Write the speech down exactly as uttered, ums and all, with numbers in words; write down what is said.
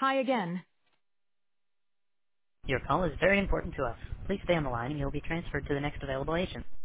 Hi again. Your call is very important to us. Please stay on the line and you'll be transferred to the next available agent.